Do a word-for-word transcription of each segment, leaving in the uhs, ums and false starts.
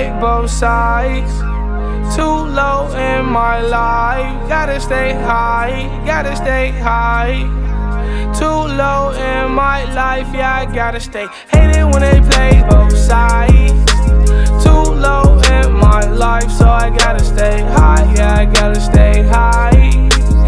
play both sides. Too low in my life, gotta stay high, gotta stay high. Too low in my life, yeah, I gotta stay. Hate it when they play both sides. Too low in my life, so I gotta stay high, yeah, I gotta stay high.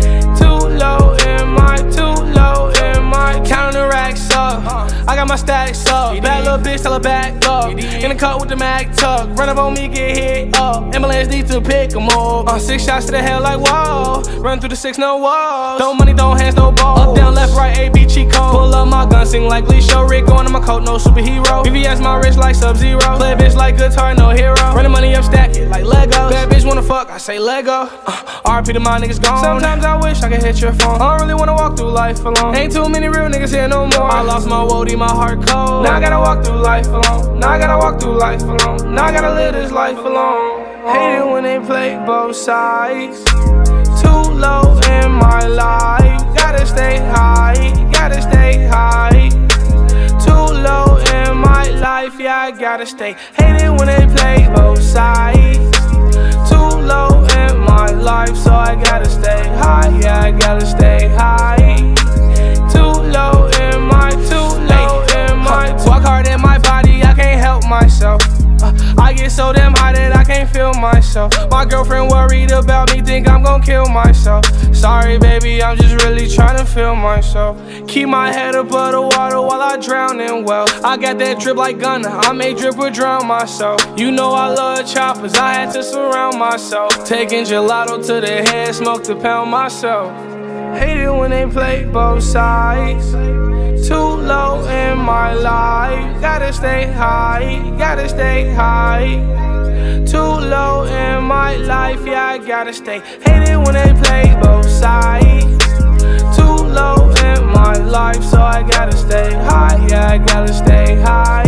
Too low in my, too low in my. Counting the racks up, I got my stacks up. Bad little bitch, tell her back up. In the cut with the mag tuck, run up on me, get hit up. Ambulance need to pick 'em up. Uh, six shots to the head like whoa. Run through the six, no walls. Throw money, don't hands, no balls. Up, down, left, right, A, B, cheat code. Pull up my gun, sing like Lee Show. Rick going on my coat, no superhero. V V S my wrist like Sub-Zero. Play a bitch like guitar, no hero. Run the money up, stack it like Lego. Bad bitch wanna fuck, I say Lego. Uh, R I P to my niggas gone. Sometimes I wish I could hit your phone. I don't really wanna walk through life alone. Ain't too many real niggas here no more. I lost my woody, my heart cold. Now I gotta walk through life alone. Now I gotta walk through life alone. Now I gotta live this life alone. Hate it when they play both sides. Too low in my life, gotta stay high, gotta stay high. Too low in my life, yeah, I gotta stay. Hate it when they play both sides. Too low in my life, so I gotta stay high, yeah, I gotta stay high. Too low in my, too low in my. Walk hard in my body, I can't help myself. Uh, I get so damn high that I can't feel myself. My girlfriend worried about me, think I'm gon' kill myself. Sorry baby, I'm just really trying to feel myself. Keep my head above the water while I drown in well. I got that drip like Gunna, I may drip or drown myself. You know I love choppers, I had to surround myself. Taking gelato to the head, smoke to pound myself. Hate it when they play both sides. Too low in my life, gotta stay high, gotta stay high. Too low in my life, yeah, I gotta stay. Hate it when they play both sides. Too low in my life, so I gotta stay high, yeah, I gotta stay high.